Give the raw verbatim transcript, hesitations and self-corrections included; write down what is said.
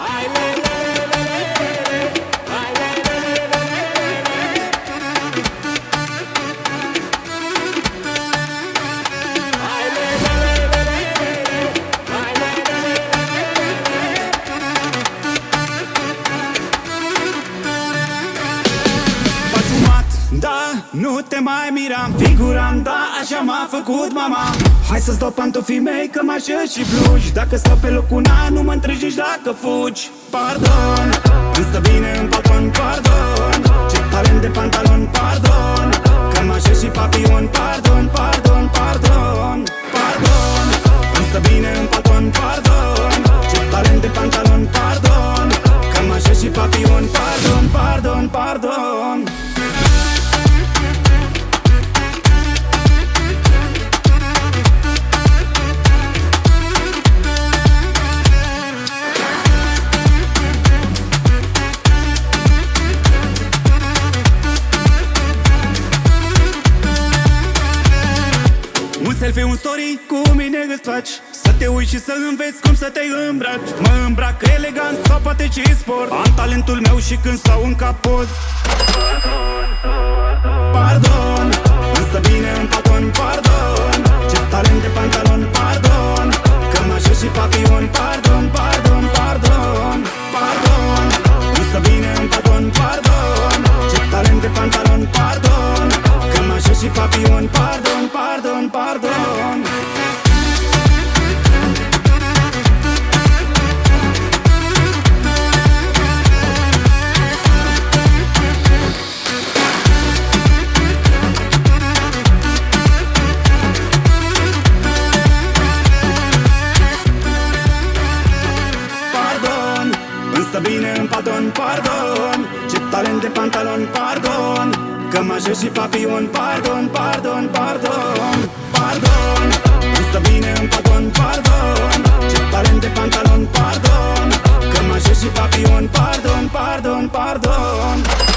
Da, nu te mai miram, figuram, da, așa m-a făcut mama. Hai să-ți dau pantofii mei, cămașă și blugi. Dacă stau pe locul una, nu mă întregi nici dacă fugi. Pardon, îmi stă bine în palton, pardon. Ce talent de pantalon, pardon. Cămașă și papion, pardon, pardon, pardon. Pardon, îmi stă bine în palton, pardon. Ce talent de pantalon, pardon. Cămașă și papion, pardon, pardon, pardon. Un selfie, un story, cu mine îți faci să te uiți și să înveți cum să te îmbraci. Mă îmbrac elegant sau poate ce sport. Am talentul meu și când stau în capot. Pardon, îmi stă bine în paton, pardon. Ce talent de pantalon, pardon. Cămașă și papion, pardon, pardon, pardon. Pardon, îmi stă bine în paton, pardon. Ce talent de pantalon, pardon. Cămașă și papion, pardon, pardon, pardon. Pardon, îmi stă bine în paton, pardon. Ce talent de pantalon, pardon. Cămașă și papion, pardon, pardon, pardon. Pardon, îmi stă bine în paton, pardon. Ce talent de pantalon, pardon. Cămașă și papion, pardon, pardon, pardon.